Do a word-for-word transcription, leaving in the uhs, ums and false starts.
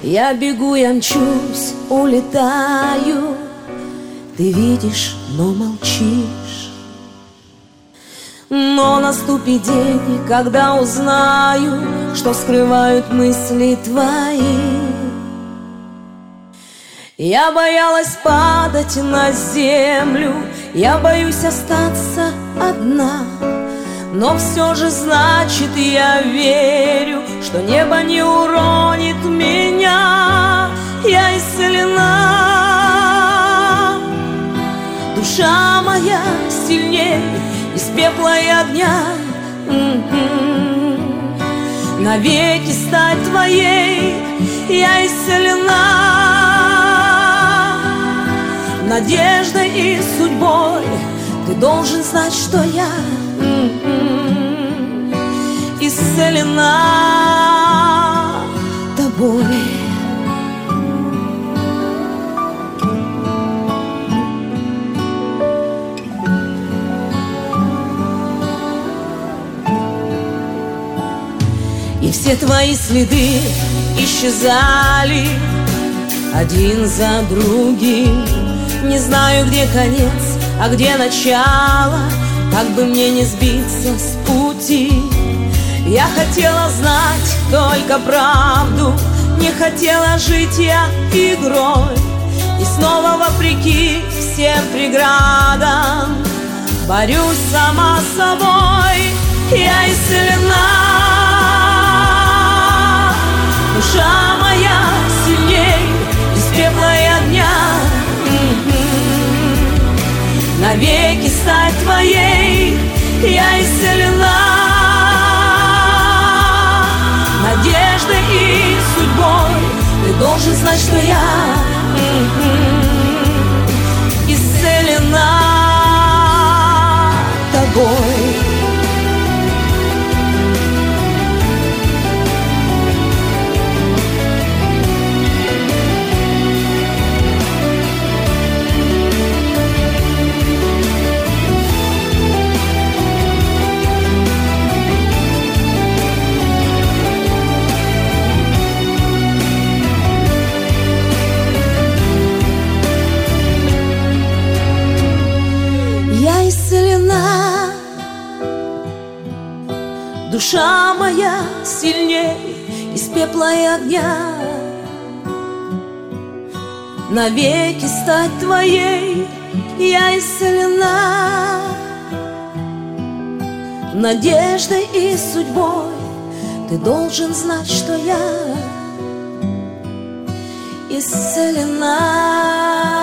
Я бегу, я мчусь, улетаю. Ты видишь, но молчишь. Но наступит день, когда узнаю, что скрывают мысли твои. Я боялась падать на землю, я боюсь остаться одна. Но все же значит, я верю, что небо не уронит меня. Я исцелена. Душа моя сильнее из пепла и огня. М-м-м. Навеки стать твоей я исцелена. Надеждой и судьбой ты должен знать, что я исцелена тобой. И все твои следы исчезали один за другим. Не знаю, где конец, а где начало, как бы мне не сбиться с пути. Я хотела знать только правду, не хотела жить я игрой. И снова вопреки всем преградам борюсь сама с собой. Я исцелена. Душа моя сильней из пепла и огня. Навеки стать твоей я исцелена. Надеждой и судьбой ты должен знать, что я исцелена тобой. Я исцелена. Душа моя сильней из пепла и огня. Навеки стать твоей я исцелена. Надеждой и судьбой ты должен знать, что я исцелена.